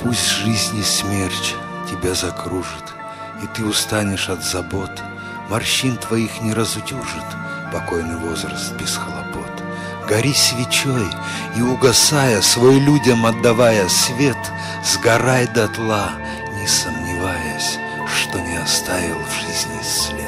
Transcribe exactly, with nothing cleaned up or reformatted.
Пусть жизни смерч тебя закружит, и ты устанешь от забот, морщин твоих не разутюжит покойный возраст без хлопот. Гори свечой и, угасая, свой людям отдавая свет, сгорай дотла, не сомневаясь, что не оставил в жизни след.